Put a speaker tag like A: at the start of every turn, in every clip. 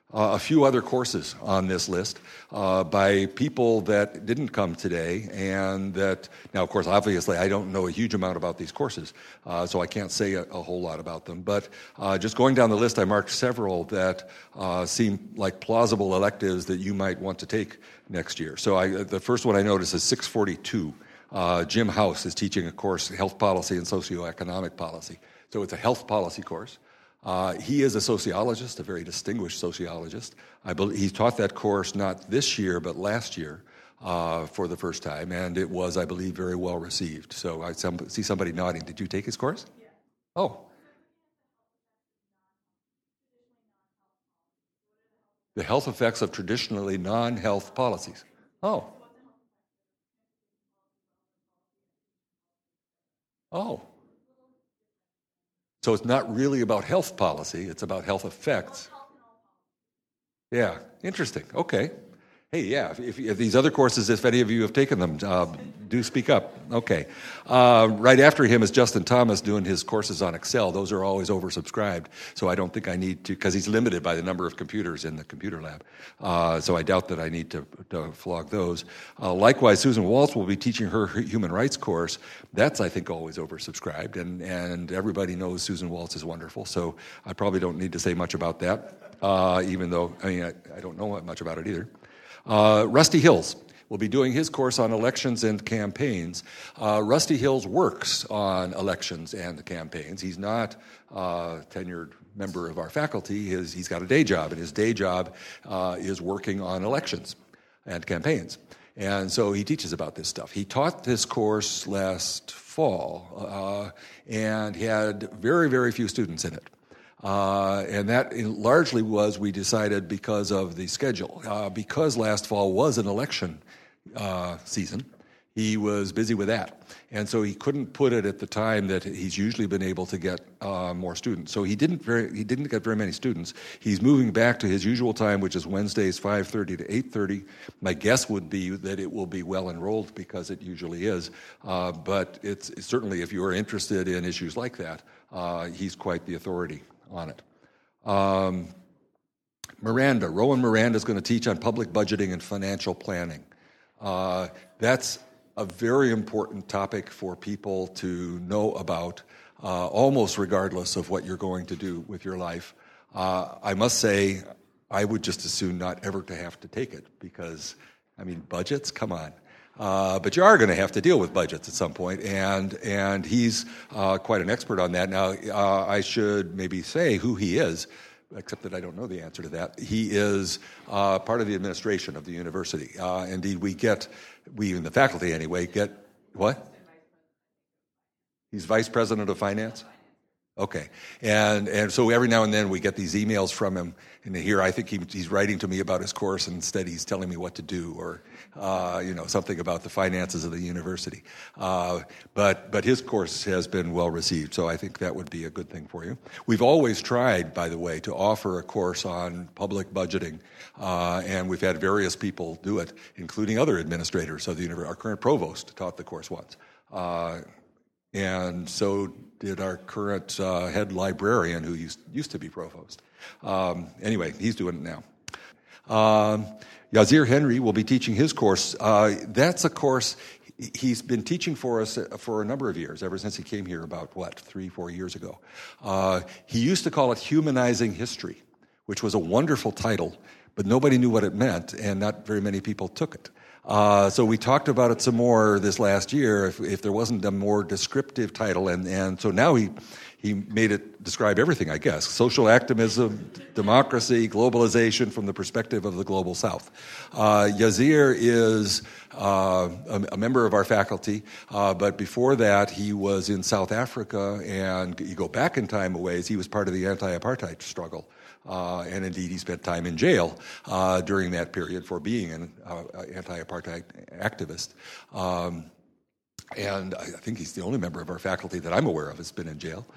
A: a few other courses on this list by people that didn't come today, and that, now of course obviously I don't know a huge amount about these courses, so I can't say a whole lot about them, but just going down the list I marked several that seem like plausible electives that you might want to take next year. So the first one I noticed is 642. Jim House is teaching a course, Health Policy and Socioeconomic Policy. So it's a health policy course. He is a sociologist, a very distinguished sociologist. He taught that course not this year, but last year for the first time, and it was, I believe, very well received. So I see somebody nodding. Did you take his course? Yeah. Oh. The health effects of traditionally non-health policies. Oh. Oh. So it's not really about health policy, it's about health effects. Yeah, interesting. Okay. Hey, yeah, if these other courses, if any of you have taken them, do speak up. Okay. Right after him is Justin Thomas doing his courses on Excel. Those are always oversubscribed, so I don't think I need to, because he's limited by the number of computers in the computer lab. So I doubt that I need to flog those. Likewise, Susan Waltz will be teaching her human rights course. That's, I think, always oversubscribed, and everybody knows Susan Waltz is wonderful, so I probably don't need to say much about that, even though, I don't know much about it either. Rusty Hills will be doing his course on elections and campaigns. Rusty Hills works on elections and campaigns. He's not a tenured member of our faculty. He's got a day job, and his day job is working on elections and campaigns. And so he teaches about this stuff. He taught this course last fall, and he had very, very few students in it. And that largely was, we decided, because of the schedule. Because last fall was an election season, he was busy with that. And so he couldn't put it at the time that he's usually been able to get more students. So he didn't get very many students. He's moving back to his usual time, which is Wednesdays 5:30 to 8:30. My guess would be that it will be well enrolled, because it usually is. But it's certainly, if you are interested in issues like that, he's quite the authority on it. Rowan Miranda is going to teach on public budgeting and financial planning. That's a very important topic for people to know about, almost regardless of what you're going to do with your life. I must say, I would just as soon not ever to have to take it, because, budgets, come on. But you are going to have to deal with budgets at some point, and he's quite an expert on that. Now, I should maybe say who he is, except that I don't know the answer to that. He is part of the administration of the university. Indeed, we in the faculty anyway, get, what? He's vice president of finance? Okay. And so every now and then we get these emails from him, and here I think he's writing to me about his course, and instead he's telling me what to do, or something about the finances of the university. But his course has been well received, so I think that would be a good thing for you. We've always tried, by the way, to offer a course on public budgeting, and we've had various people do it, including other administrators of the university. Our current provost taught the course once. And so did our current head librarian, who used to be provost. Anyway, he's doing it now. Yazir Henry will be teaching his course. That's a course he's been teaching for us for a number of years, ever since he came here about, 3-4 years ago. He used to call it Humanizing History, which was a wonderful title, but nobody knew what it meant, and not very many people took it. So we talked about it some more this last year, if there wasn't a more descriptive title, and so now he made it describe everything, I guess. Social activism, democracy, globalization from the perspective of the global South. Yazir is a member of our faculty, but before that he was in South Africa, and you go back in time a ways, he was part of the anti-apartheid struggle. And indeed, he spent time in jail during that period for being an anti-apartheid activist. And I think he's the only member of our faculty that I'm aware of that's been in jail.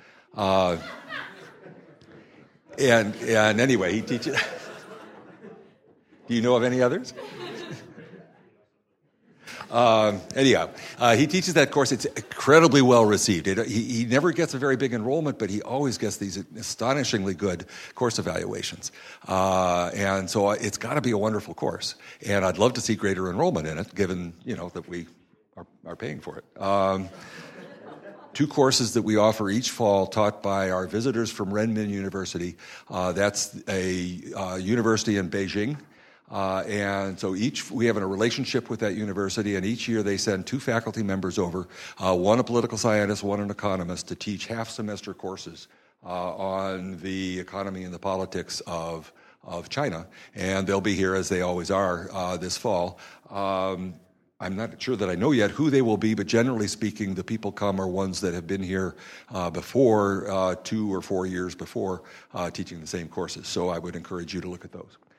A: And anyway, he teaches. Do you know of any others? Anyhow, he teaches that course. It's incredibly well received. He never gets a very big enrollment, but he always gets these astonishingly good course evaluations. And so it's got to be a wonderful course. And I'd love to see greater enrollment in it, given that we are paying for it. 2 courses that we offer each fall, taught by our visitors from Renmin University. That's a university in Beijing. And so we have a relationship with that university, and each year they send 2 faculty members over, one a political scientist, one an economist, to teach half-semester courses on the economy and the politics of China. And they'll be here, as they always are, this fall. I'm not sure that I know yet who they will be, but generally speaking, the people come are ones that have been here before, 2 or 4 years before, teaching the same courses. So I would encourage you to look at those.